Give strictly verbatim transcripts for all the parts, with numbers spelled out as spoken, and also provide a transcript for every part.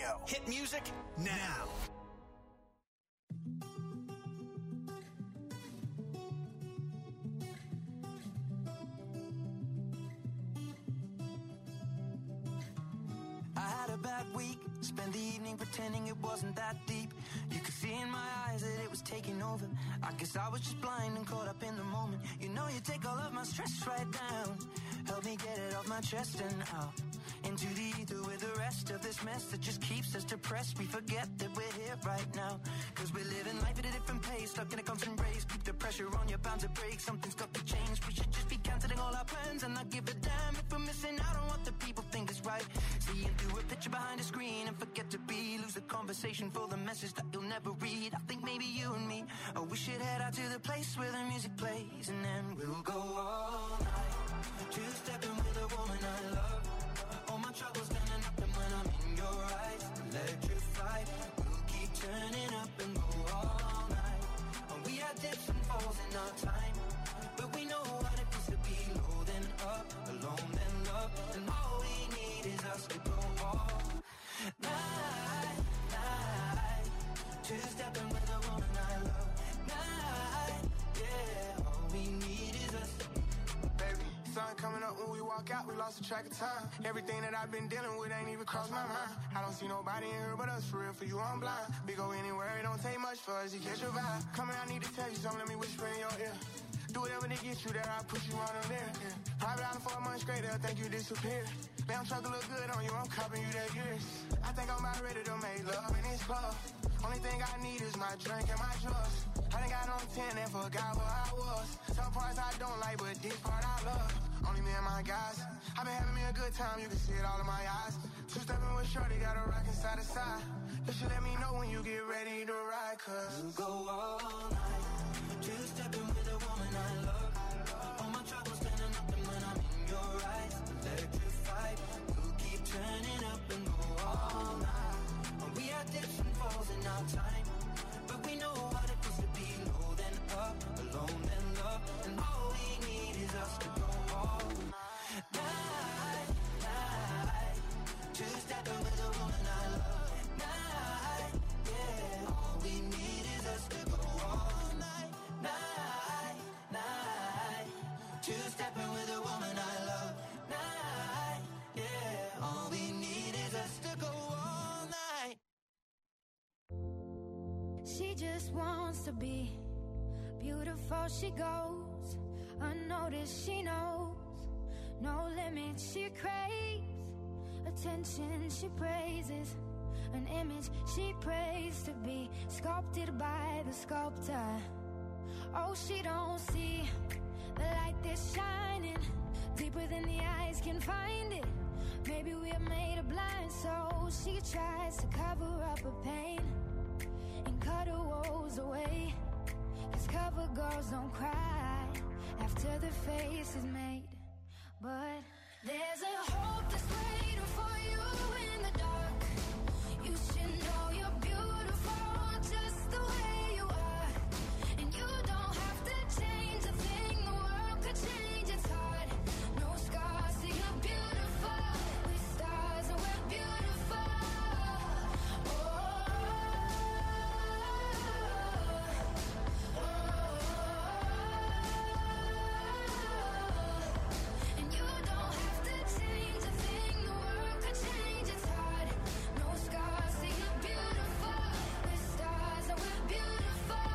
Radio. Hit music now. I had a bad week, spent the evening pretending it wasn't that deep. You could see in my eyes that it was taking over. I guess I was just blind and caught up in the moment. You know you take all of my stress right down. Help me get it off my chest and out into the ether with the rest of this mess that just keeps us depressed. We forget that we're here right now, cause we're living life at a different pace, stuck in a constant race. Keep the pressure on, you're bound to break. Something's got to change. We should just be cancelling all our plans and not give a damn if we're missing out on what the people think is right. Seeing through a picture behind a screen and forget to be. Lose the conversation for the message that you'll never read. I think maybe you and me, oh, we should head out to the place where the music plays, and then we'll go all night, two-stepping with a woman I love. All my troubles standing up, and when I'm in your eyes, electrified. We'll keep turning up and go all night. And we had dips and falls in our time, but we know what it is to be low then up, alone then love. And all we need is us to go all night, night. Two-stepping with a woman I love. Night, yeah. All we need is us. Baby, sun coming up when we walk out, we lost the track of time. Everything that I've been dealing with ain't even crossed my mind. I don't see nobody in here but us, for real, for you I'm blind. We go anywhere, it don't take much for us to catch your vibe. Come here, I need to tell you something, let me whisper in your ear. Do whatever to get you there, I'll push you on them there. Yeah. Private island for a month straight, they'll think you disappeared. Damn truck look good on you, I'm copping you that years. I think I'm about ready to make love in this club. Only thing I need is my drink and my drugs. I done got on ten and forgot where I was. Some parts I don't like, but this part I love. Only me and my guys. I've been having me a good time, you can see it all in my eyes. Two-stepping with shorty, got a rockin' side to side. You should let me know when you get ready to ride, cause we'll go all night, two-stepping with a woman I love. All my troubles standing up, and when I'm in your eyes, electrified. We'll keep turning up and go all night. And we had dips and falls in our time, but we know what it is to be low then up, alone then love. And all we need is us to go all night, night. Two-stepping with a woman I love. Night, yeah. All we need is us to go all night, night, night. Two-stepping with a woman I love. Night, yeah. All we need is us to go all night. She just wants to be beautiful, she goes unnoticed, she knows no limit, she craves attention, she praises an image she prays to be sculpted by the sculptor. Oh, she don't see the light that's shining deeper than the eyes can find it. Maybe we're made of blind, so she tries to cover up her pain and cut her woes away. Cause cover girls don't cry after the face is made. But there's a hope that's waiting for you in the dark. You should know you're beautiful just the way you are. And you don't have to change a thing, the world could change, it's hard. No scars, so you're beautiful. With stars and we're beautiful. Oh, oh, oh. And you don't have to change a thing, the world could change, it's hard. No scars, so you're beautiful. With stars and we're beautiful.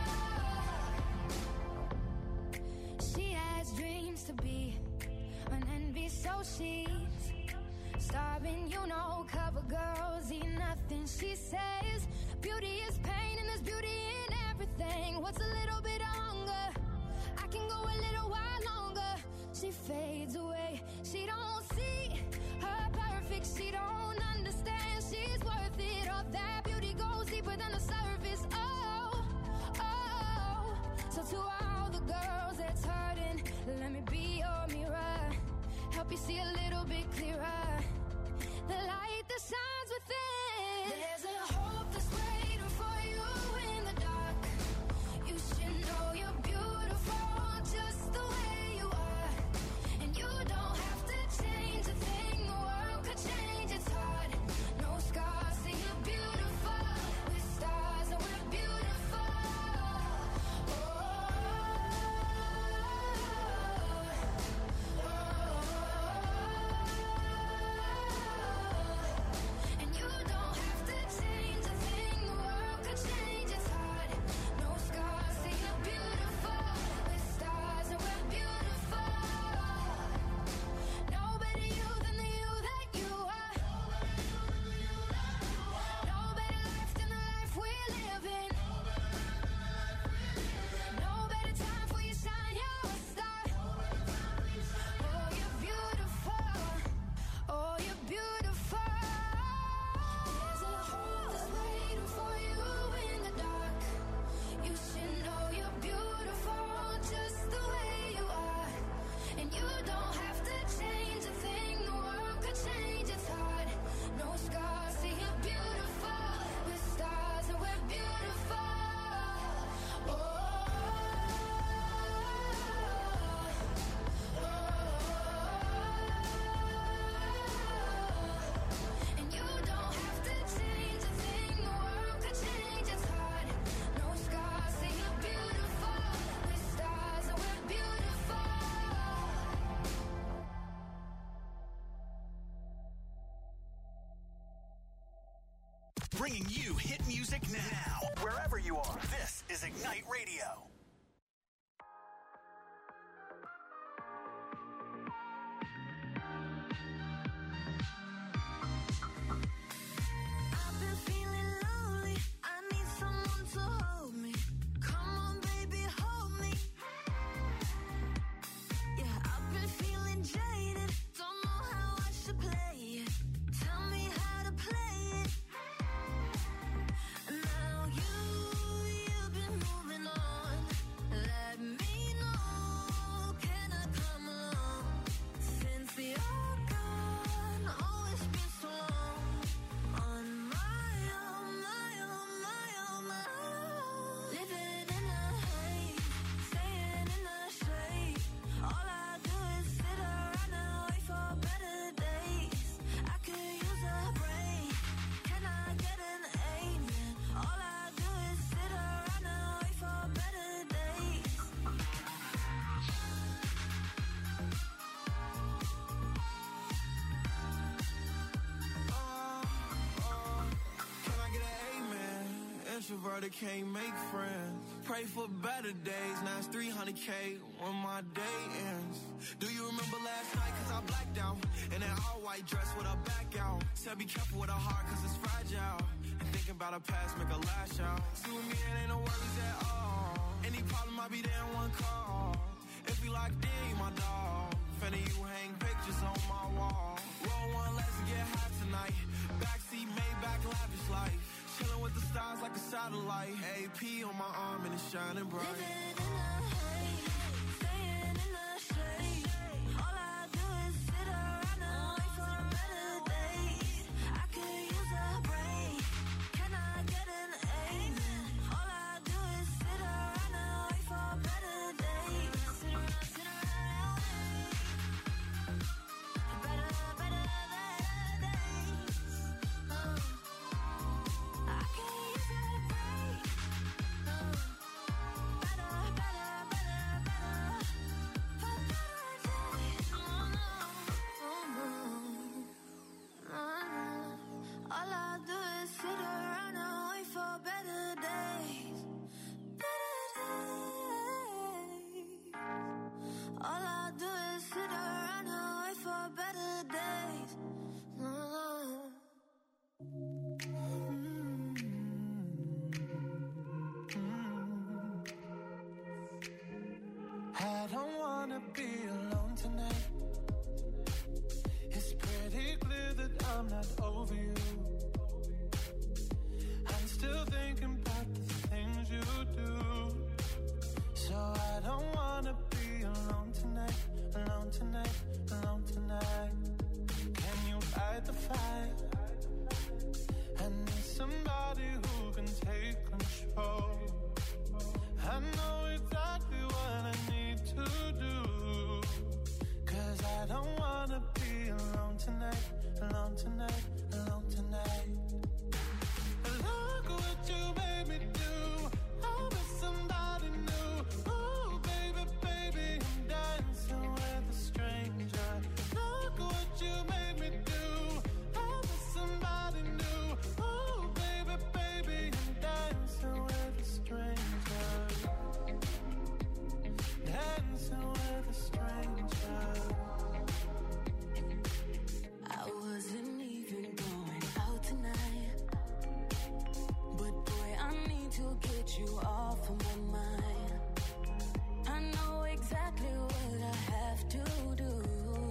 She has dreams to be an envy, so she's starving, you know. Cover girls eat nothing, she says. Beauty is pain and there's beauty in everything. What's a little bit of hunger? I can go a little while longer. She fades away, she don't see her perfect, she don't understand she's worth it. All that beauty goes deeper than the surface. Oh, oh. So to all the girls that's hurting, let me be your mirror, help you see a little bit clearer. The light that shines within. There's a hope that's waiting for you in the dark. You should know you're beautiful just the way you are. And you don't have to change a thing, the world could change, it's hard. No scars, so you're bringing you hit music now. Wherever you are, this is Ignite Radio. Introverted can't make friends. Pray for better days. Now it's three hundred K when my day ends. Do you remember last night? Cause I blacked out. In that all white dress with her back out. Said be careful with her heart cause it's fragile. And thinking about her past make her lash out. See with me it ain't no worries at all. Any problem I be there in one call. If we locked in, you my dog. Finna you hang pictures on my wall. Roll one, let's get high tonight. Backseat Maybach lavish life. Chillin' with the stars like a satellite. A P on my arm and it's shining bright. Living in a haze, staying in the shade. All I do is sit around and wait for better days. I could use a break. Can I get an amen? All I do is sit around and wait for better days. Sit around, sit around, better, better days. Uh. I can use a break. Uh, better, better, better, better. For better days. Oh, no. Oh, no. All I do is sit around and wait for better days. Better days. All I do is sit around and wait for better days. Oh. I don't wanna be alone tonight. It's pretty clear that I'm not over you. I'm still thinking about the things you do. So I don't wanna be alone tonight, alone tonight, alone tonight. Can you fight the fight? I need somebody who can take control. I know exactly what I need to do. Cause I don't wanna be alone tonight, alone tonight, alone tonight. Look what you made me do. I'm with somebody new. Ooh, baby, baby, I'm dancing with a stranger. Look what you made me do. I'm with somebody new. Ooh, baby, baby, I'm dancing with a stranger. Dancing with a stranger. I wasn't even going out tonight, but boy, I need to get you off of my mind. I know exactly what I have to do.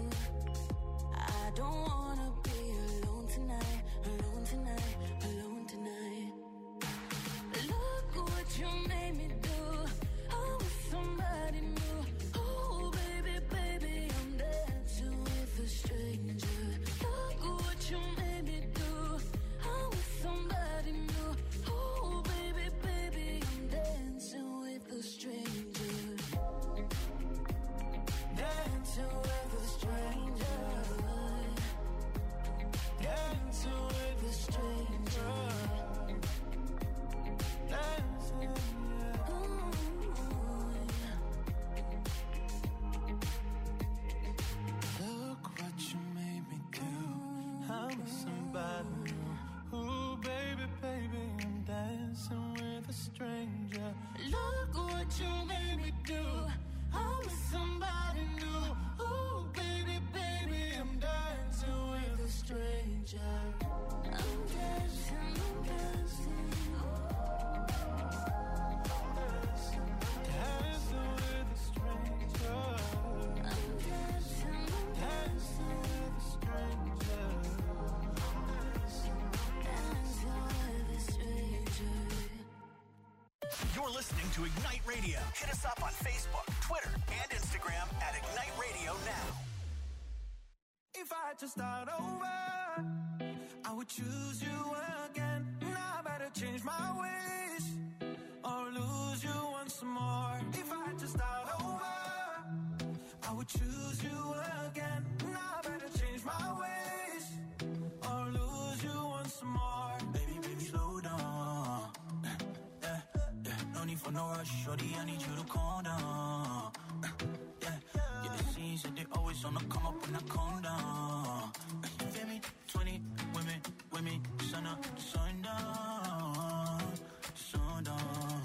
I don't wanna be alone tonight, alone tonight, alone tonight. Look what you made me do. I'm with somebody new. Oh, baby, baby, I'm dancing with a stranger. Look what you made me do. I'm with somebody new. Oh, baby, baby, I'm dancing with a stranger. Dancing with a stranger. You're listening to Ignite Radio. Hit us up on Facebook, Twitter, and Instagram at Ignite Radio now. If I had to start over, I would choose you again. Now I better change my ways or lose you once more. If I had to start over, I would choose you again. Now I better change my ways or lose you once more. Baby, baby, slow down. Yeah, yeah, no need for no rush, shorty, I need you to calm down. Yeah, yeah, the scenes that they always on the come up when I calm down. You feel me? twenty women with me, sun up, sun down, sun down.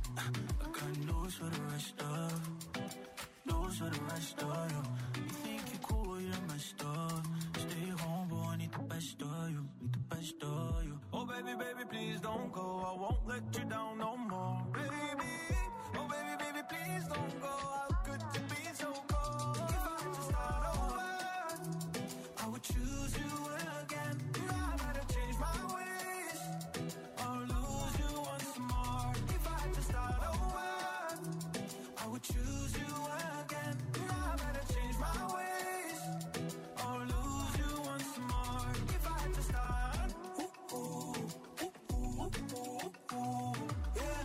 I got news for the rest of, news for the rest of you. You think you cool, you're messed up. Stay home, boy, I need the best of you, need the best of you. Oh baby, baby, please don't go, I won't let you down no more. Baby, oh baby, baby, please don't go. How could you be so cold? If I had to start over, I would choose you again. Now I better change my ways or lose you once more. If I had to start over, I would choose you again. Now I better change my ways or lose you once more. If I had to start, ooh, ooh, ooh, ooh, ooh, ooh, yeah.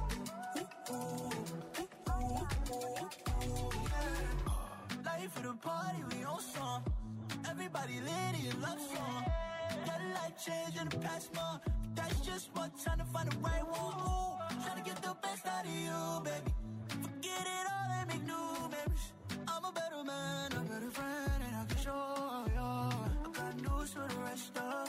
Ooh, ooh, ooh, ooh, ooh, yeah. Life of the party, we on song. Everybody lit in love song. Got a life change in the past month. That's just what time to find the right one. Ooh, trying to get the best out of you, baby. Forget it all and make new memories. I'm a better man, a better friend, and I can show you. I got news for the rest of,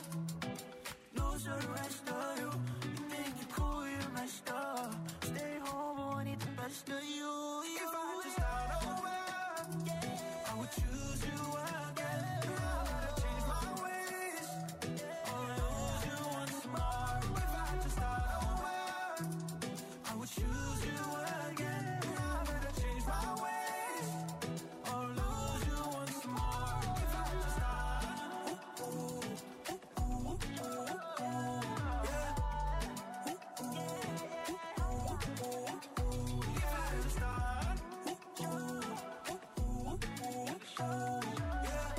news for the rest of you. You think you're cool, you're messed up. Stay home, boy, I need the best of you. you if I had to start over, yeah, I would choose you again. Now I gotta change my ways or lose you once more. If I had to start over, I would choose you again. Now I better change my ways or lose you once more. If I had to start, ooh, ooh, ooh, ooh, ooh, ooh, yeah. Ooh, ooh, ooh, ooh, ooh, ooh. If I had to start, ooh, ooh, ooh, ooh, ooh, ooh, yeah.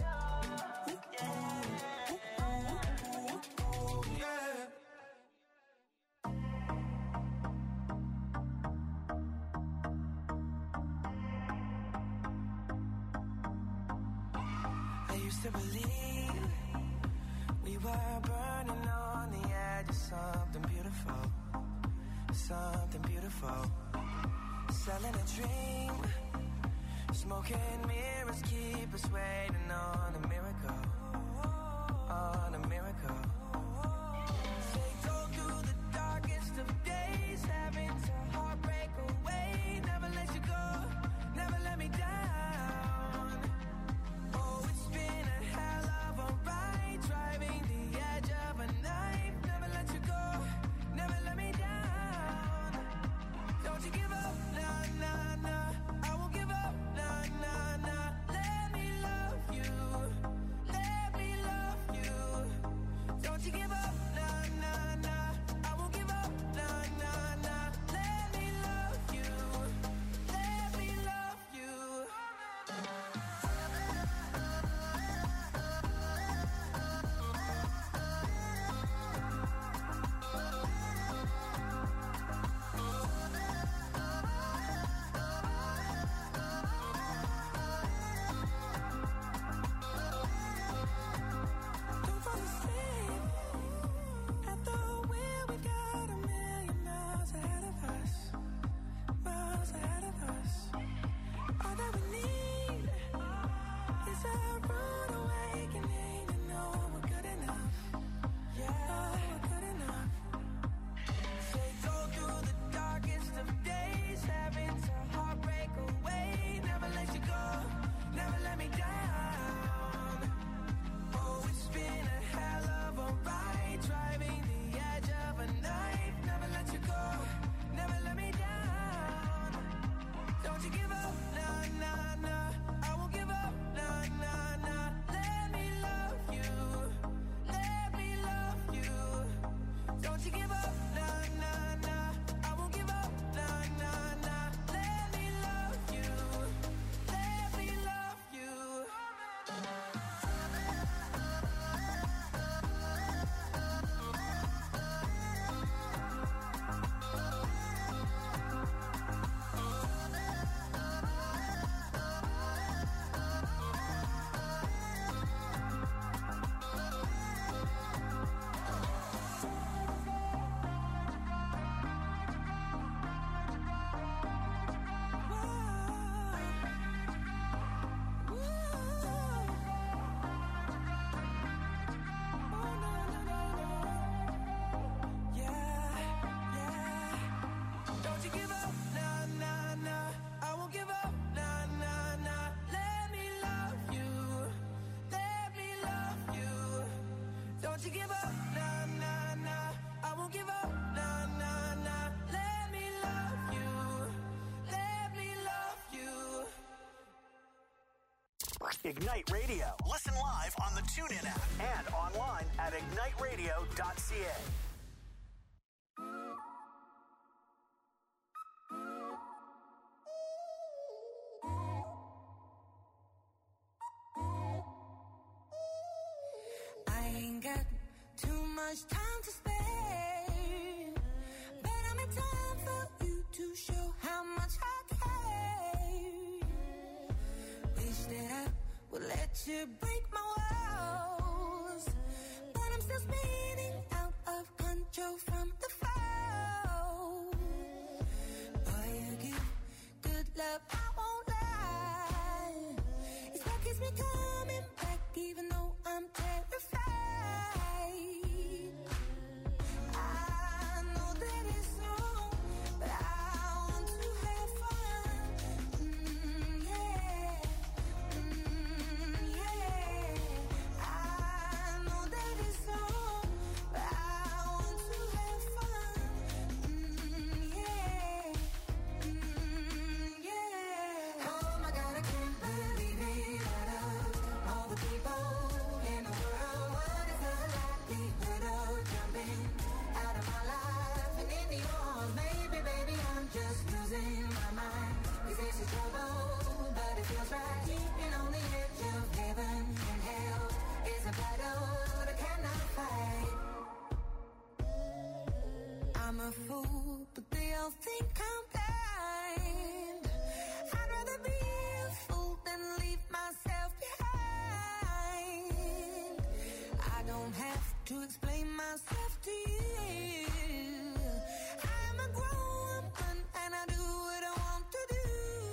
I used to believe we were burning on the edge of something beautiful, something beautiful. Selling a dream, smoking mirrors keep us waiting on a miracle, on a miracle. They go through the darkest of days, having to heartbreak away. Never let you go, never let me down. Oh, it's been a hell of a ride, driving the edge of a knife. Never let you go, never let me down. Don't you give up, nah, nah, nah. I won't give up, nah, nah, nah. Let me love you, let me love you. Ignite Radio. Listen live on the TuneIn app and online at ignite radio dot c a. I ain't got too much time to spare, but I'm in time for you to show how much I care. Wish that I would let you break my walls, but I'm still spinning out of control from the fall. Boy, you give good love, I won't lie. It's what keeps me coming back, even though I'm terrified. I know that it's wrong, but I want to have fun. Mm, yeah, mm, yeah. I know that it's wrong, but I want to have fun. Mm, yeah, mm, yeah. Oh my God, I can't believe it. Out of all the people in the world, what is the likelihood of jumping out of my life and into yours? Maybe, baby, I'm just losing my mind. 'Cause this is trouble, but it feels right. Keeping on the edge of heaven and hell is a battle that I cannot fight. I'm a fool, but they all think I'm blind. I'd rather be a fool than leave myself behind. I don't have to explain myself to you. I'm a grown woman and I do what I want to do.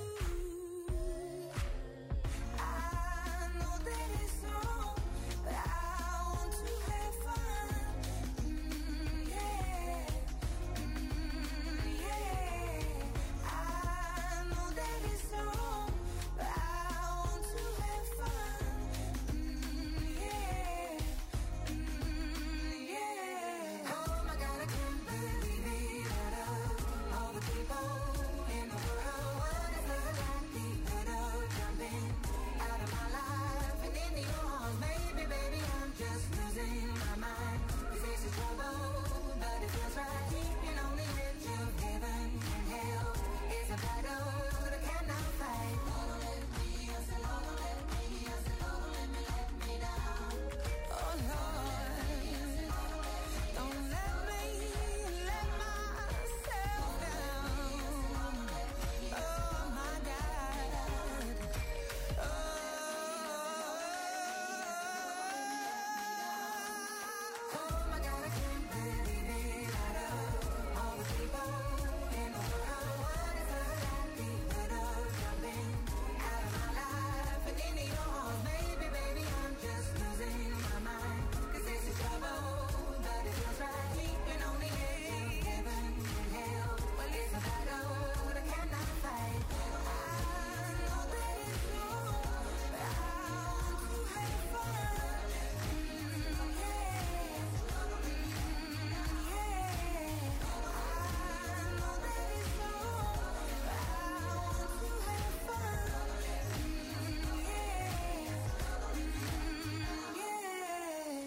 I know that it's wrong, but I want to have fun. Mm, yeah, mm, yeah. I know that it's wrong, but I want to have fun. Mm, yeah, mm, yeah. Oh my God, I can't believe it. Out of all the people in the world, what is the likelihood of jumping out of my life and into yours? Maybe, baby, I'm just losing my mind. 'Cause this is trouble, but it feels right. Keeping on the edge of heaven and hell is a battle that I cannot fight. Lord, don't let me, I said, Lord, don't let me, I said, Lord, don't let me let me down. Oh Lord, don't let me let myself down. Oh my God. Oh, oh my God, I can't believe it. Out of all the people in the world, what is the likelihood of jumping out of my life and into yours? Maybe, baby, I'm just losing my mind. 'Cause this is trouble, but it feels right. Keeping on the edge of heaven and hell. Well, it's a battle that I cannot fight. I know that it's wrong, but I want to have fun. Mm, yeah, mm, yeah. I know that it's wrong, but I want to have fun. Mm, yeah, mm, yeah.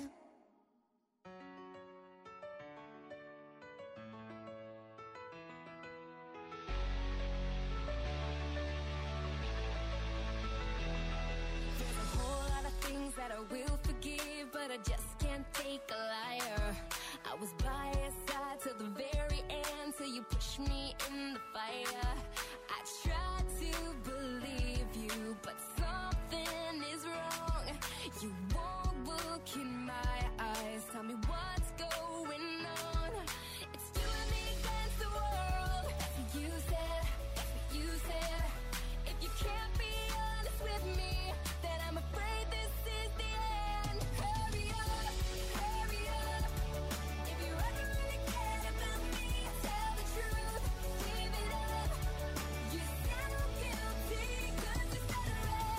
There's a whole lot of things that I will forgive, but I just can't take a liar. I was by your side till the very end, till you pushed me in the fire. I tried to believe you, but something is wrong. You won't look in my eyes, tell me what's going on. It's you and me against the world. That's what you said, that's what you said. If you can't be honest with me, then I'm afraid this is the end. Hurry up, hurry up. If you ever really cared about me, tell the truth, give it up. You're so guilty, 'cause you said it right.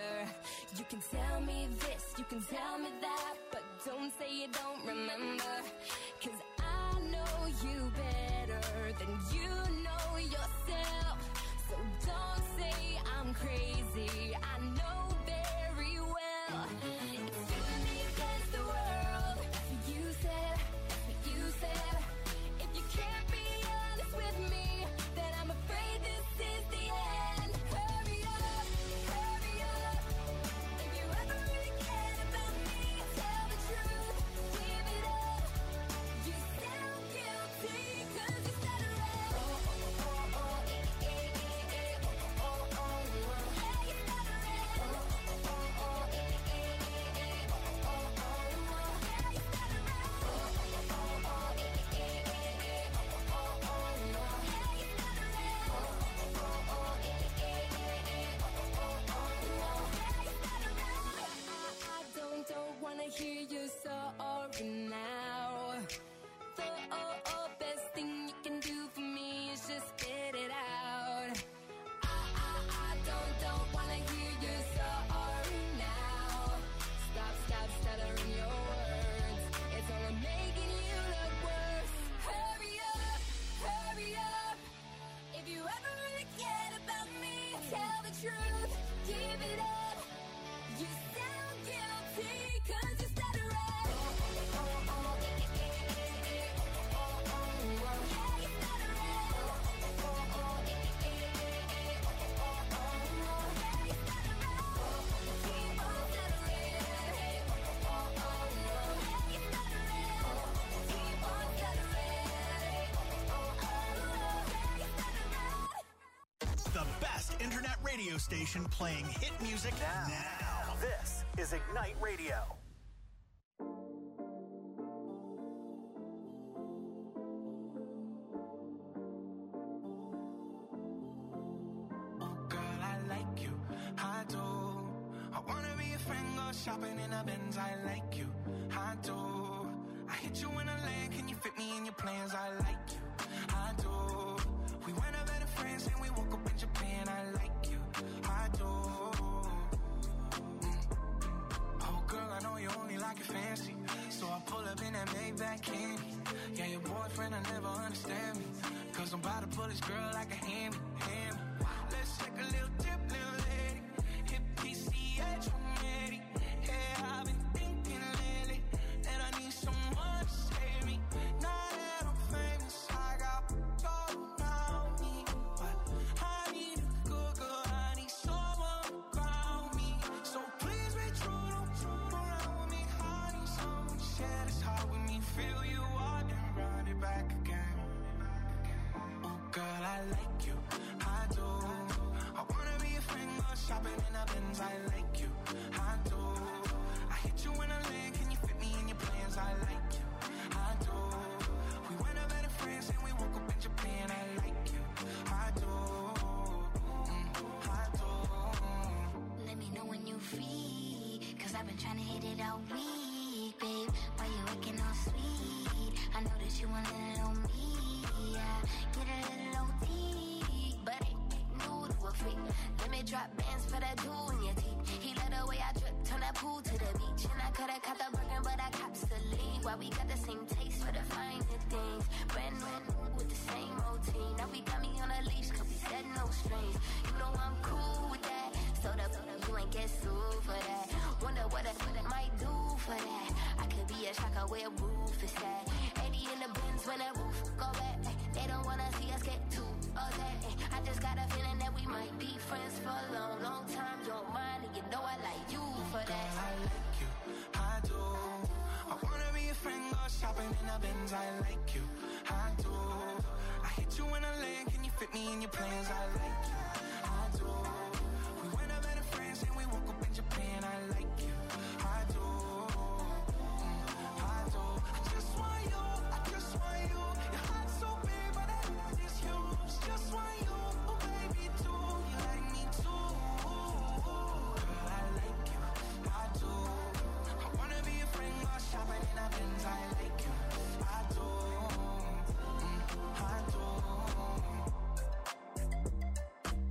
surrender. You can tell me this, you can tell me that, but don't say you don't remember. Cause I know you better than you know yourself. So don't say I'm crazy, I know very well. It's you and me against the world. That's what you said, that's what you said. If you can't be honest with me, then I'm afraid this is the end. Hurry up, hurry up. If you ever really cared about me, tell the truth, give it up. You sound guilty, cause you said it right. Oh, oh, oh, oh, eh, eh, eh, eh, oh, oh, oh, oh. Yeah, you said it right. Oh, oh, oh, oh, eh, eh, eh, eh, oh, oh, oh, oh. Yeah, you said it right. Oh, oh, oh, oh, eh, eh, eh, eh, oh, oh, oh, oh. Yeah, you said it right. Oh, oh, oh, eh, eh, eh, eh, oh, oh, oh, oh. Yeah, you said it right. I, I don't, don't wanna hear you sorry now. The oh, oh, best thing you can do for me is just spit it out. I, I, I don't, don't wanna hear you sorry now. Stop, stop stuttering your words. It's only making you look worse. Hurry up, hurry up. If you ever really cared about me, tell the truth, give it up. You sound guilty, cause you said it right. Oh, oh, oh, oh, eh, eh, eh, eh, oh, oh, oh, oh. Yeah, you said it right. Oh, oh, oh, eh, eh, eh, eh, oh, oh, oh, oh. Yeah, you said it right. Oh, keep on stuttering, hey, oh, oh, oh, oh. Yeah, you said it right. Oh, keep on stuttering, hey, oh, oh, oh, oh. Yeah, you said it right. The best internet radio station playing hit music now. now. This is Ignite Radio. Girl, I like you, I do. I wanna be a friend, go shopping in a Benz. I like you, I do. I hit you in a lane, can you fit me in your plans? I like you, I do. We went out better friends and we woke up in Japan. I like you, I do. Mm. Oh girl, I know you only like it fancy, so I pull up in that Maybach candy. Yeah, your boyfriend, I never understand me, cause I'm about to pull this girl like a hammy, hammy. Let's take a little dip, little lady. Hit P C H, I'm ready. Yeah, I've been thinking lately that I need someone to save me. Now that I'm famous, I got gold around me, but I need a good girl. I need someone around me. So please be true, don't fool around with me. I need someone to share this heart with me. Feel you out and run it back again. Oh girl, I like you, I do. I wanna be a friend, go shopping in a Benz. I like you, I do. I hit you in a lane, can you fit me in your plans? I like you, I do. We went out better friends and we woke up in Japan. I like you, I do. Mm, I do. Let me know when you free, cause I've been trying to hit it all week, babe. Why you acting all sweet? I know that you want a little on me, yeah. Get a little O T, but ain't new to a freak. Let me drop bands for that jewel in your teeth. He let the way I drip, turn that pool to the beach. And I coulda caught the Birkin, but I cops the lead. Why we got the same taste for the finer things. Brand new with the same routine. Now we got me on a leash, cause we said no strings. You know I'm cool with that, so the you ain't get sued for that. Wonder what I might do for that. I could be a shocker where roof is at. eighty in the bins when that roof go back. They don't wanna see us get too upset. I just got a feeling that we might be friends for a long, long time. Don't mind, and you know I like you for that. Girl, I like you, I do. I wanna be a friend, go shopping in a Benz. I like you, I do. I hit you in a lane, can you fit me in your plans? I like you, I do. We went out better friends and we woke up in Japan. I like you, I do. Mm, I do. I just want you, I just want you. Your heart's so big, but that heart is huge. Just want you, oh baby, too. You like me too. Girl, I like you, I do. I wanna be a friend, go shopping in a Benz. I like you, I do. Mm, I do.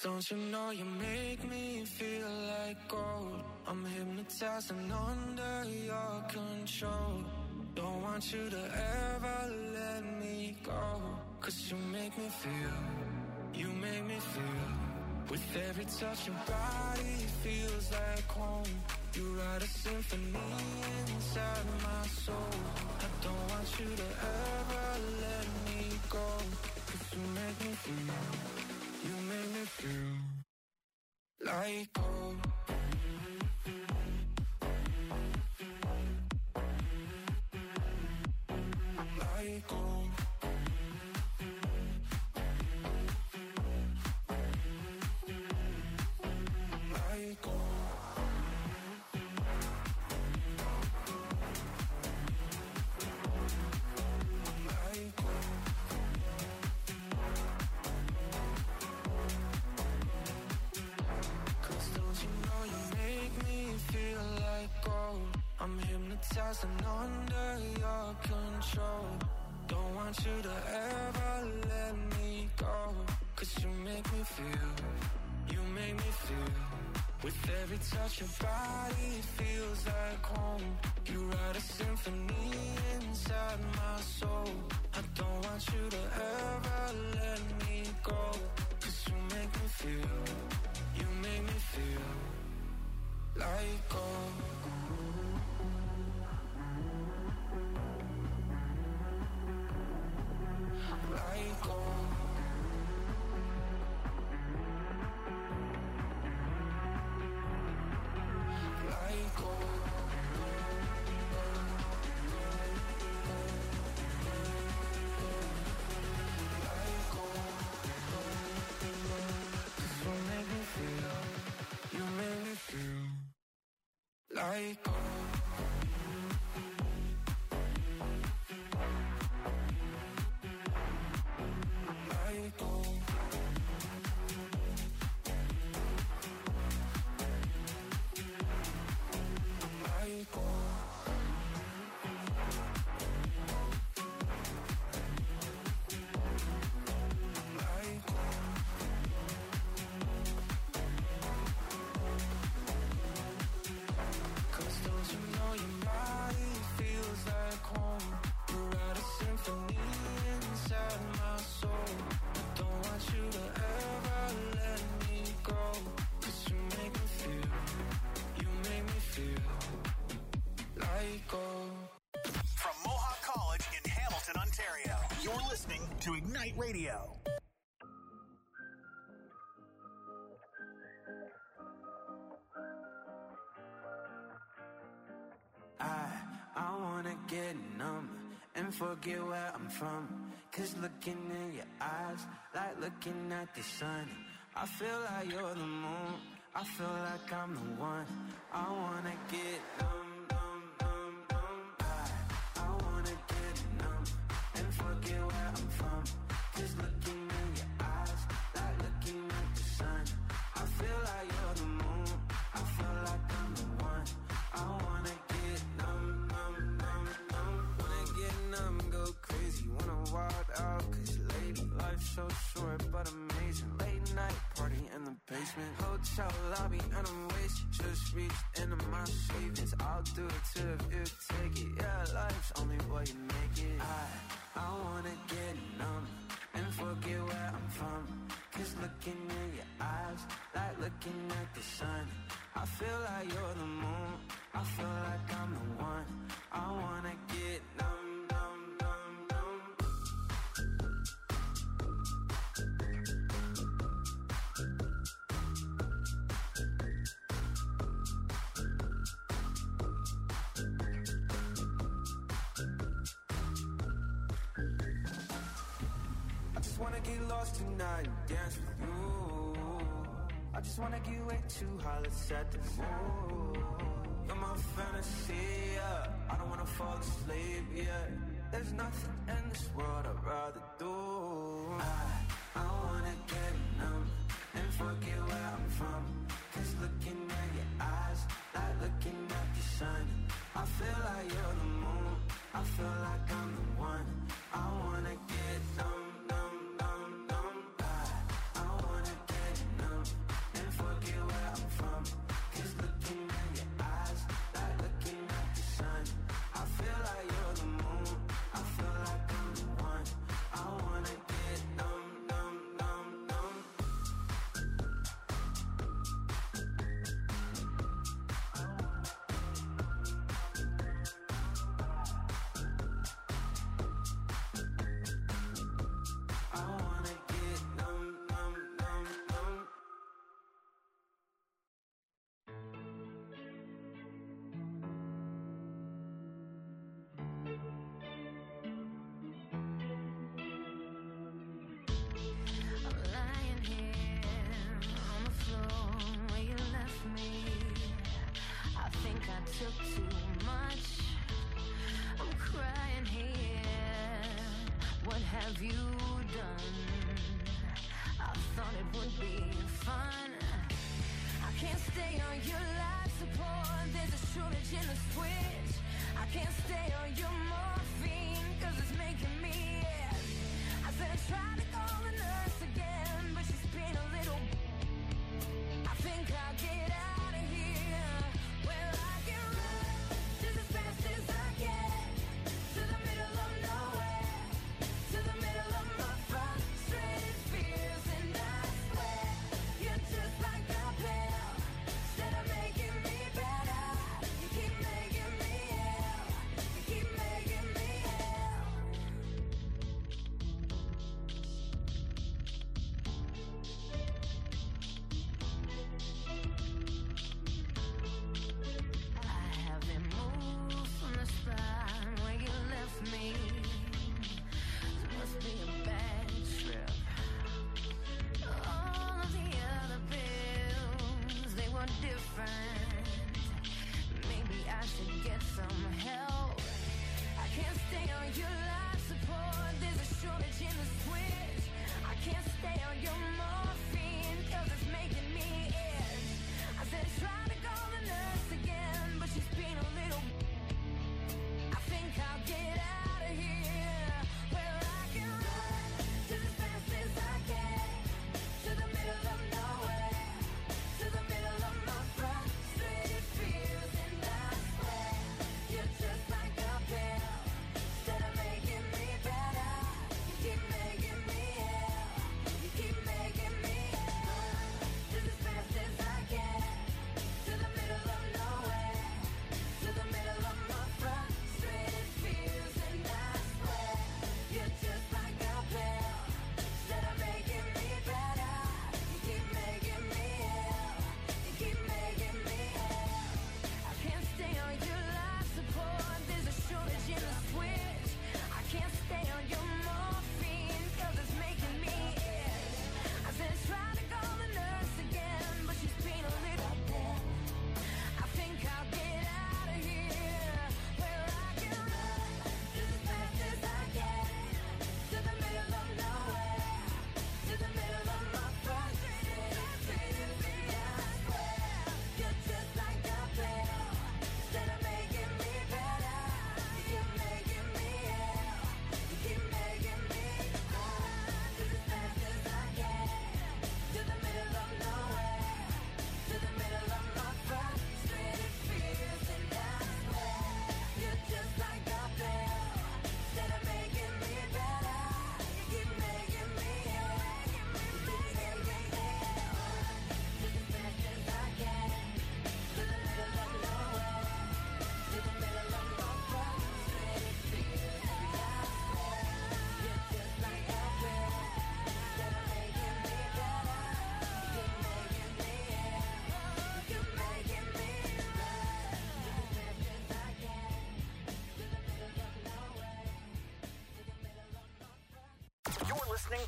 don't you know you make me feel like gold? I'm hypnotized and under your control. Don't want you to ever let me go. Cause you make me feel, you make me feel. With every touch your body feels like home. You write a symphony inside my soul. I don't want you to ever let me go. Cause you make me feel, you make me feel like gold. Like gold. Like gold. Like gold. Cause don't you know you make me feel like gold? I'm hypnotized and under your control. Don't want you to ever let me go. Cause you make me feel, you make me feel. With every touch your body feels like home. You write a symphony inside my soul. I don't want you to ever let me go. Cause you make me feel, you make me feel like gold. Like gold. Like gold. Like gold. Cause you make me feel, you make me feel like gold. Like gold. Like gold. Like gold. Cause don't you know your body feels like home? You write a symphony inside my soul. I don't want you to ever let me go. Cause you make me feel, you make me feel like gold. From Mohawk College in Hamilton, Ontario, you're listening to Ignite Radio. I, I wanna get numb and forget where I'm from. Cause looking in your eyes, like looking at the sun. I feel like you're the moon, I feel like I'm the one. I wanna get numb, numb, numb, numb. I, I wanna get numb and forget where I'm from. Cause looking in your eyes, like looking at the sun. I feel like you're the moon, I feel like I'm the one. I wanna get numb, numb, numb, numb. Wanna get numb, go crazy, wanna wild out. Cause lady, life's so short but amazing. Late night party in the basement, hotel lobby and I'm wasted. Just reached into my savings, I'll do it too if you take it. Yeah, life's only what you make it. I, I wanna get numb and forget where I'm from. Cause looking in your eyes, like looking at the sun. I feel like you're the moon, I feel like I'm the one. I wanna get numb, numb, numb, numb. I just wanna get lost tonight and dance with you. I just wanna get way too high, let's set the mood. You're my fantasy, yeah. I don't wanna fall asleep, yeah. There's nothing in this world I'd rather do. I, I wanna get numb and forget where I'm from. Cause looking at your eyes, like looking at the sun. I feel like you're the moon, I feel like I'm the one. I wanna get numb, numb, numb, numb. I, I wanna get numb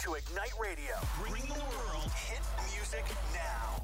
to Ignite Radio, bringing the world hit music now.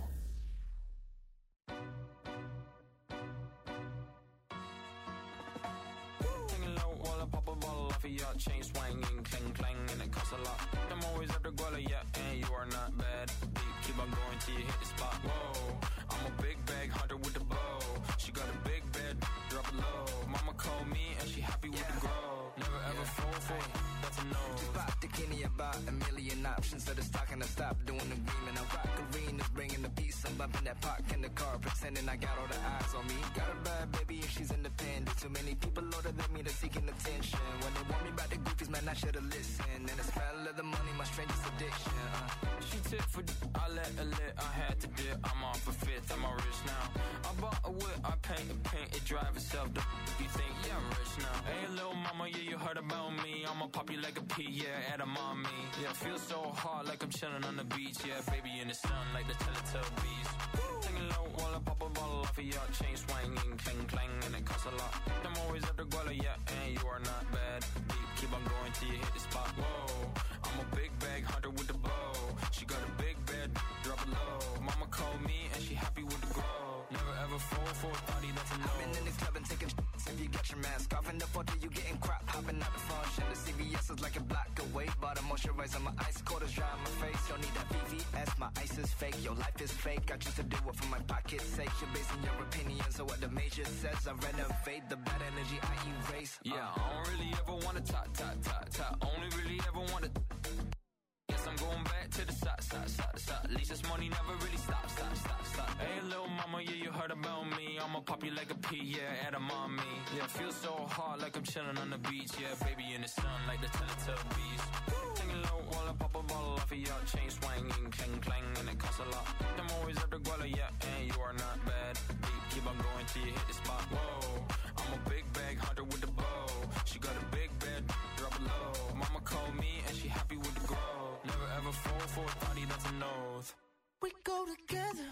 Taking low while I pop a bottle off of your chain swinging, clang clang, and it costs a lot. I'm always after Guala, yeah, and you are not bad. Deep, keep on going till you hit the spot. Whoa, I'm a big bag hunter with the bow. She got a big bed, drop it low. Mama called me and she happy with yeah. the grow. Never ever yeah. fall for it, that's a no. Just pop the Kenny about a million options. So the stock and I stop doing the green. And I rock arenas, bringing the peace. I'm bumping that park in the car, pretending I got all the eyes on me. Got a bad baby and she's independent. Too many people older than me, they're seeking attention. When they want me about the goofies, man, I should've listened. And the smell of the money, my strangest addiction. Uh. She tip for d- I let her lit, I had to dip. I'm off a fifth, I'm all rich now. I bought a whip, I paint and paint, it drive itself. The f- you think, yeah, I'm rich now. Hey, little mama, yeah, you heard about me. I'ma pop you like a pea, yeah, at a mommy. Yeah, feel so hard like I'm chilling on the beach. Yeah, baby in the sun like the Teletubbies. Taking low while I pop a bottle off of your chain swinging, clang clang, and it costs a lot. I'm always after Guala, yeah, and you are not bad. Deep, keep on going till you hit the spot. Whoa, I'm a big bag hunter with the bow. She got a big bed, drop it low. Mama called me and she happy with the grow. Never ever fall for a thotty, that's a no. I've been in the club and taking sh**s if you got your mask off. In the photo you getting crap, hopping out the function. The C V S is like a block away. Bought a moisturizer, my ice cold is dry on my face. Don't need that V V S, my ice is fake. Your life is fake, I choose to do it for my pocket's sake. You're basing your opinions on what the major says. I renovate the bad energy I erase. uh. Yeah, I don't really ever wanna talk, talk, talk, talk. Only really ever wanna. Guess I'm going back to the side, side, side, side. At least this money never really stops, stop, stop, stop. Hey, little mama, yeah, you heard about me. I'ma pop you like a pea, yeah, at a mommy. Yeah, feel so hard like I'm chilling on the beach. Yeah, baby in the sun like the Teletubbies. Taking low while I pop a bottle off of your chain swinging, clang clang, and it costs a lot. I'm always after Guala, yeah, and you are not bad. Deep, keep on going till you hit the spot. Whoa, I'm a big bag hunter with the bow. She got a big bed, drop it low. Mama called me and she happy with the grow. Never ever fall for a thotty, that's a nose. We go together,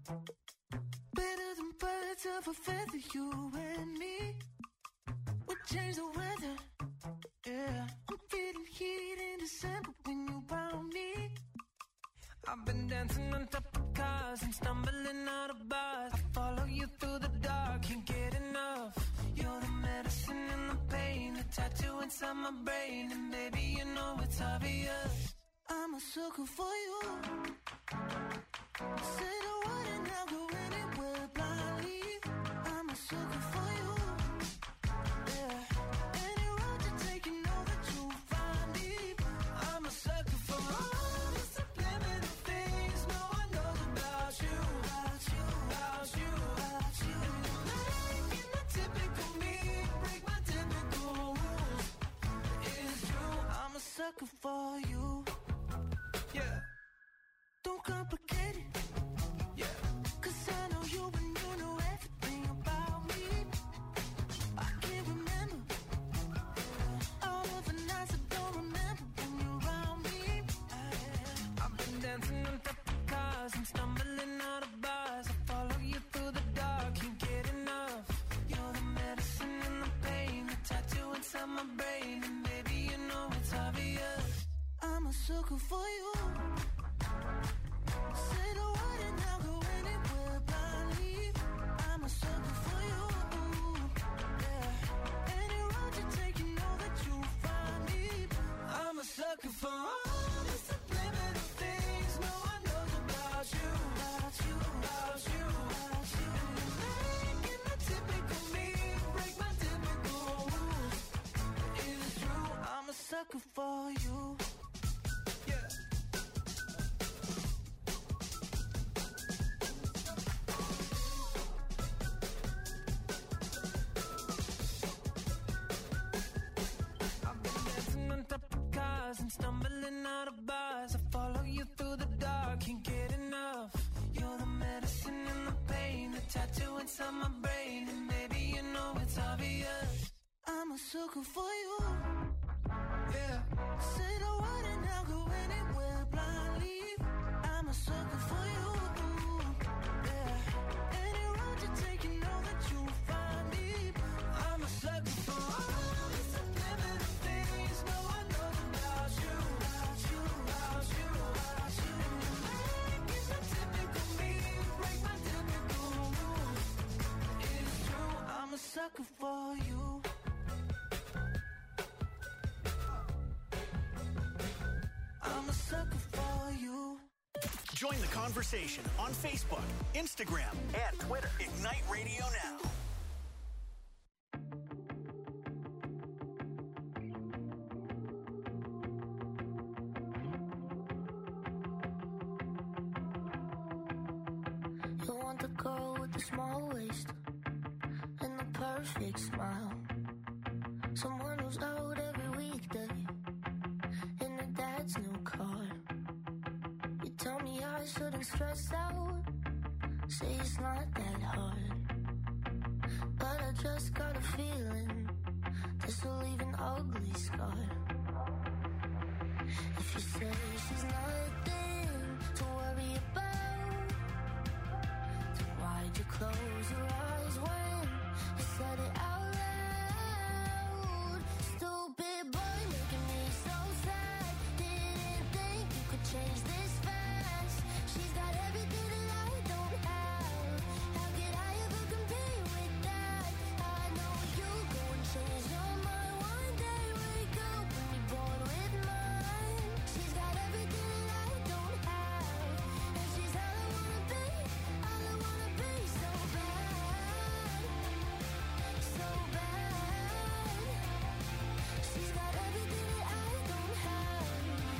better than birds of a feather, you and me. We change the weather, yeah. I'm feeling heat in December when you found me. I've been dancing on top of cars and stumbling out of bars. I follow you through the dark, can't get enough. You're the medicine and the pain, the tattoo inside my brain. And baby, you know it's obvious, I'm a sucker for you. Say the word and I'll go anywhere blindly. I'm a sucker for you. Yeah, any road you take, you know that you'll find me. I'm a sucker for all the subliminal things no one knows about you, about you, about you, about you. And you're making the typical me break my typical rules. It's true, I'm a sucker for you. Yeah. Don't complicate it. Yeah. Cause I know you and you know everything about me. I can't remember all of the nights I don't remember when you're around me. I've been dancing on top of cars and stumbling out of bars. I follow you through the dark, can't get enough. You're the medicine and the pain, the tattoo inside my brain. And baby, you know it's obvious, I'm a sucker for you. Say the word and I'll go anywhere blindly. I'm a sucker for you. Yeah. Any road you take, you know that you'll find me. I'm a sucker for all the subliminal things no one knows about you, About you, about you, about you. making the typical me break my typical rules. It's true, I'm a sucker for you. yeah. I've been dancing on top of cars and stumbling out of bars. I follow you through the dark, can't get enough. You're the medicine and the pain, the tattoo inside my brain. And baby, you know it's obvious, I'm a sucker for you. yeah. Say the word and I'll go anywhere blindly. I'm a sucker for you. Yeah. Any road you take, you know that you'll find me. I'm a sucker for all the subliminal things no one knows about you, About you, about Join the conversation on Facebook, Instagram, and Twitter. Ignite Radio Now. You want the girl with the small waist and the perfect smile. Someone who's out every weekday in her dad's new car. You tell me I shouldn't stress out, say it's not that hard. But I just got a feeling this will leave an ugly scar. If you say she's nothing to worry about, then why'd you close your eyes when you said it out loud? Stupid boy making me so sad. Didn't think you could change this fast. She's got everything that I don't have. How could I ever compete with that? I know you go and change your mind one day. Wake up and be born with mine. She's got everything that I don't have, and she's all I wanna be, all I wanna be. So bad, so bad. She's got everything that I don't have.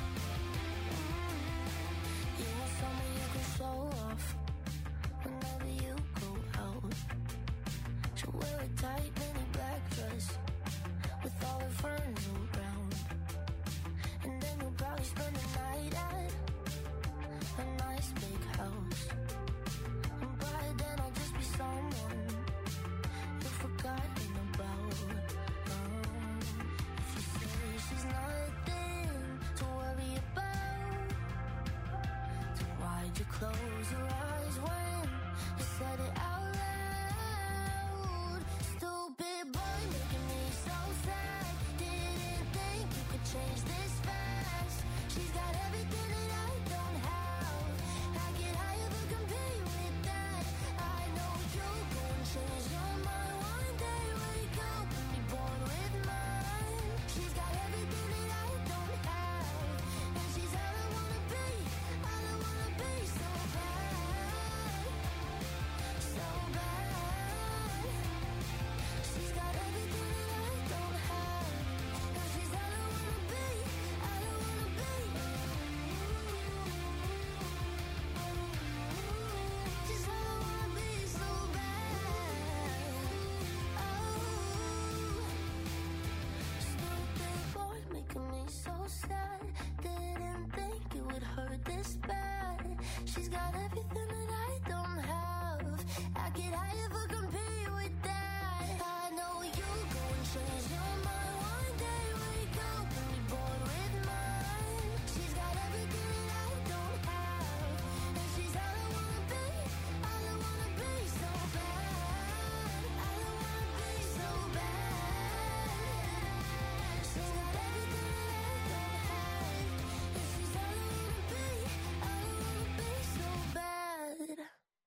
You want someone you can show off whenever you go out. She'll wear a tight mini black dress with all her friends around, and then you'll probably spend the night at a nice big house. And by then I'll just be someone you've forgotten about. Um, if you say she's nothing to worry about, then why'd you close your eyes when you said it out loud? Stupid boy making me so sad. Didn't think you could change this fast. She's got everything that I don't have. How could I ever compete with that? I know you'll go and change your mind one day. Wake up and be born with mine. She's got everything that I don't have, and she's all I wanna be, all I wanna be. So bad, so bad. She's got everything that I don't have, and she's all I wanna be, all I wanna be. She's all I wanna be, so bad. Oh, stupid boy making me so sad. Didn't think it would hurt this bad. She's got everything that I don't have. How could I ever compete with that? I know you'll go and change your mind one day. Wake up and be born with mine. She's got everything that I don't have, and she's all I wanna be, all I wanna be. So bad, all I wanna be. So bad. She's got everything that I don't have, and she's all I wanna be, all I wanna be. So bad.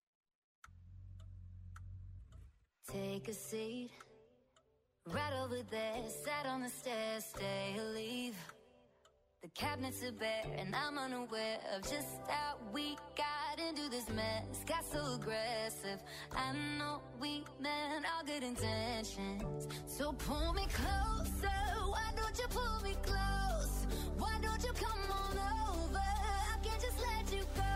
Take a seat, right over there, sat on the stairs, stay or leave. The cabinets are bare and I'm unaware of just how we got into this mess. Got so aggressive, I know we meant all good intentions. So pull me closer, why don't you pull me close? Why don't you come on over? I can't just let you go.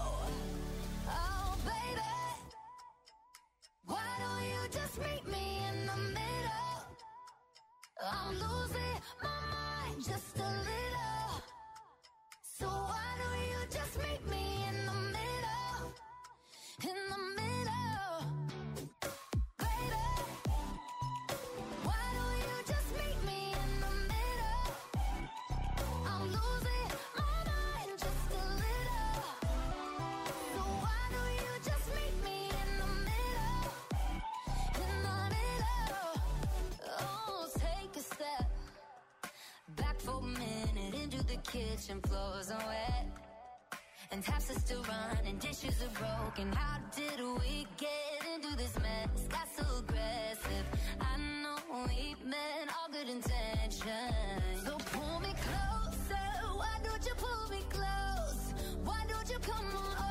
Oh baby, why don't you just meet me in the middle? I'm losing my mind just a little. So why don't you just meet me in the middle? In the middle, baby. Why don't you just meet me in the middle? I'm losing my mind just a little. So why don't you just meet me in the middle? In the middle. Oh, take a step back for a minute into the kitchen, floors are wet, and taps are still running, dishes are broken. How did we get into this mess? Got so aggressive, I know we meant all good intentions. So pull me closer, why don't you pull me close? Why don't you come on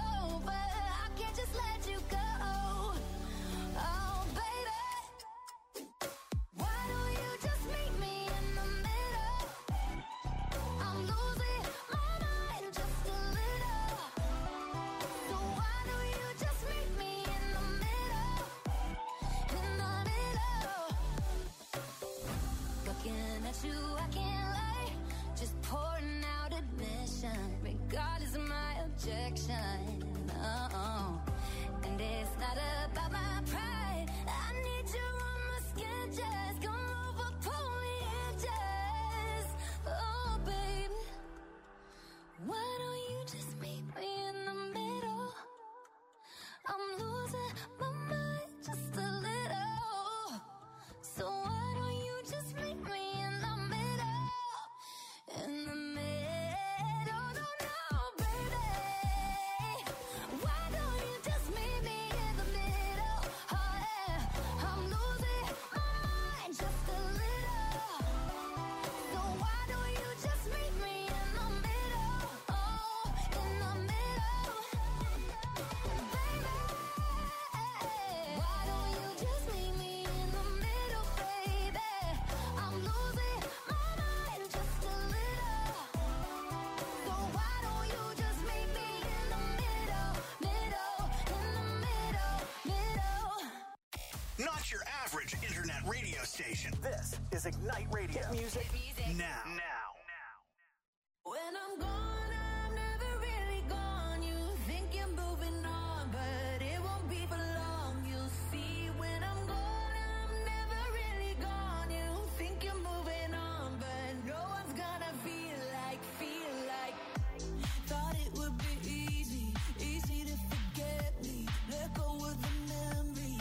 Not your average internet radio station. This is Ignite Radio. Hit music, Hit music. now. Now. When I'm gone, I'm never really gone. You think you're moving on, but it won't be for long. You'll see when I'm gone, I'm never really gone. You think you're moving on, but no one's gonna feel like, feel like. Thought it would be easy, easy to forget me. Let go of the memories.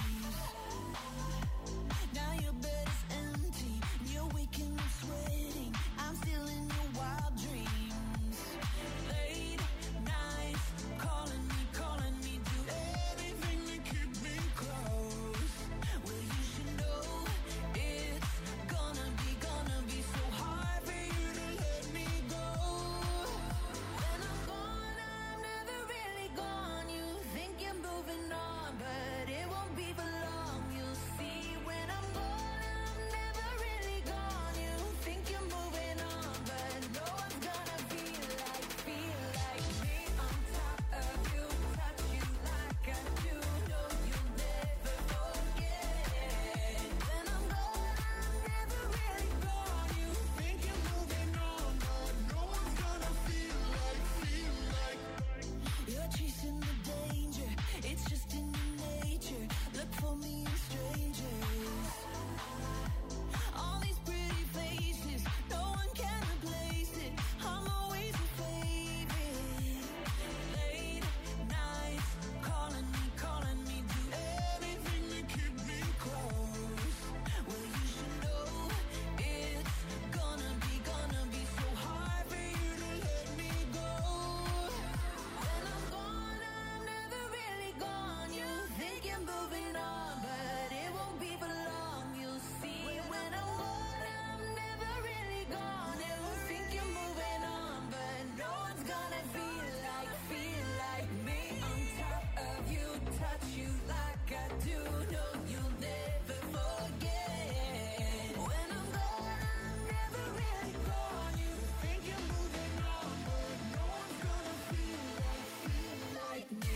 Now your bed is empty, and you're waking up sweating. I'm still in your wild dreams. Late nights, calling me, calling me, do anything to keep me close. Well, you should know it's gonna be, gonna be so hard for you to let me go. When I'm gone, I'm never really gone. You think you're moving on, but it won't be for long. You'll see when I'm gone, I'm never really gone. You think you're moving on, but no one's gonna feel like, feel like me on top of you, touch you like I do. No, you'll never forget. When I'm gone, I'm never really gone. You think you're moving on, but no one's gonna feel like, feel like. You're chasing the danger, it's just in your nature. Look for me in strangers. All these pretty faces, no one can replace it. I'm always your favorite. Late nights, calling me, calling me, do anything to keep me close. Well, you should know it's gonna be, gonna be so hard for you to let me go. When I'm gone, I'm never really gone. You think you're moving on, but it won't be for long. You'll see when I'm gone, I'm never really gone. You think you're moving on, but no one's gonna feel like, feel like me on top of you, touch you like I do. No, you'll never forget. When I'm gone, I'm never really gone. You think you're moving on, but no one's gonna feel like, feel like me.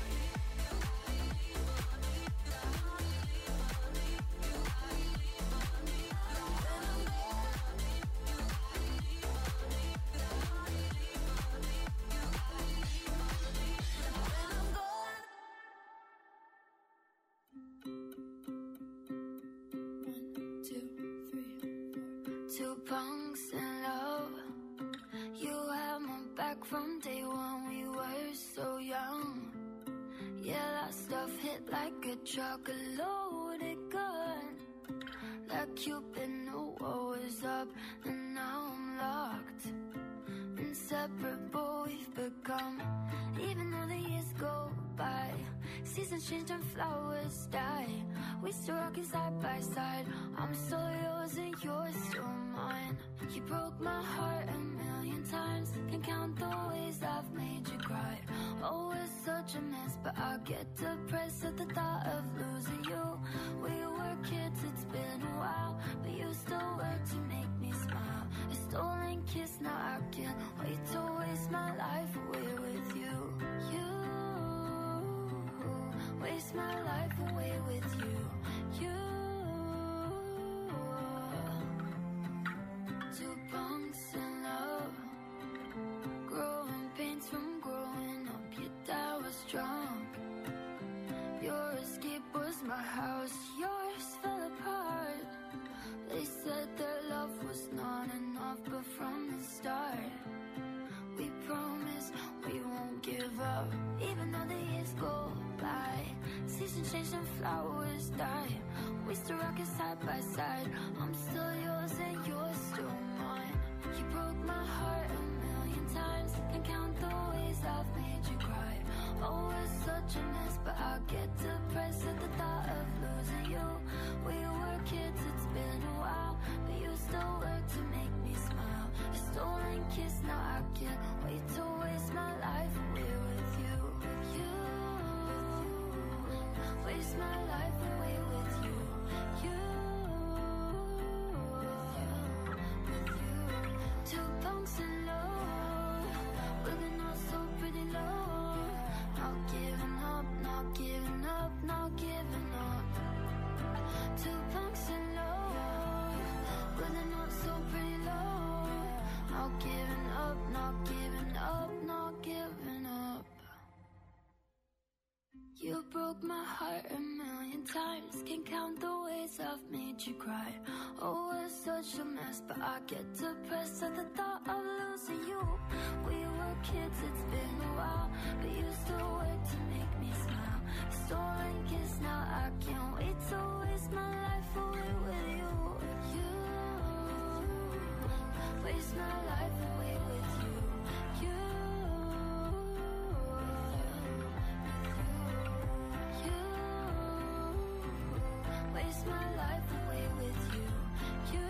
Two punks in love. You had my back from day one. We were so young. Yeah, that stuff hit like a truck, a loaded gun. Like Cupid knew what was up, and now I'm locked. Inseparable we've become. Even though the years go by, seasons change and flowers die. We still rockin' side by side. I'm still yours and you're still mine. You broke my heart a million times. Can't count the ways I've made you cry. Oh, it's such a mess, but I get depressed at the thought of losing you. We were kids, it's been a while, but you still work to make me smile. A stolen kiss, now I can't wait to waste my life away with you. You waste my life away with you. You. Two punks in love, growing pains from growing up. Your dad was drunk. Your escape was my house. Yours fell apart. They said their love was not enough, but from the start, we promised we won't give up. Even though the years go by, seasons change and flowers die. We still rockin' side by side. I'm still yours and you're still mine. You broke my heart a million times. Can't count the ways I've made you cry. Oh, it's such a mess, but I get depressed at the thought of losing you. We were kids, it's been a while, but you still work to make me smile. A stolen kiss, now I can't wait to waste my life away with you. You waste my life away with you. You, with you. Two punks in love, looking all so pretty low. Not giving up, not giving up, not giving up. You broke my heart a million times. Can't count the ways I've made you cry. Oh, we're such a mess, but I get depressed at the thought of losing you. We were kids, it's been a while, but you still work to make me smile. Stolen kiss, now I can't wait to waste my life away with you. You waste my life away with you. You waste my life away with you. You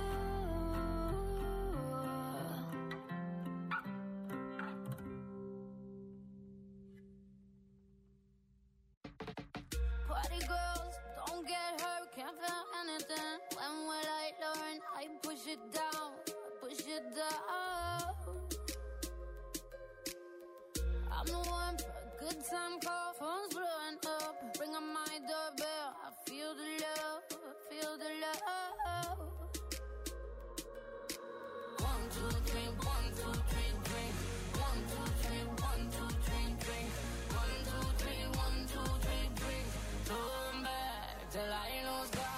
Party girls, don't get hurt, can't feel anything. When will I learn? I push it down, I push it down. I'm the one for a good time call, phone's blowing up. Bring up my doorbell, I feel the love, I feel the love. One, two, three, one, two, three, drink. One, two, three, one, two, three, drink. One, two, three, one, two, three, drink. Turn back till I lose God.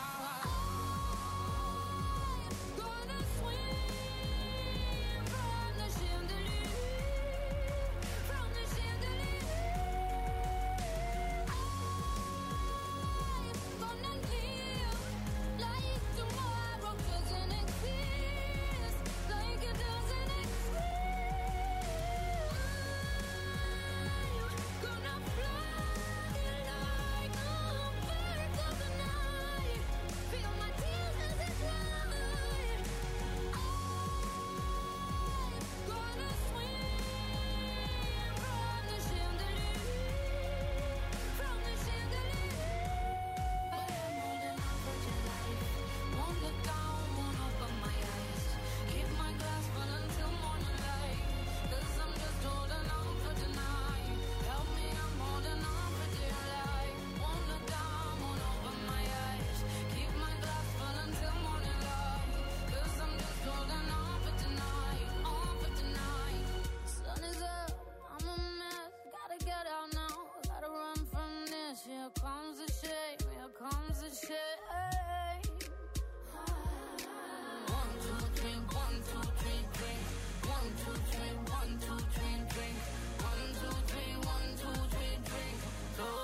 Here comes the shame, here comes the shame.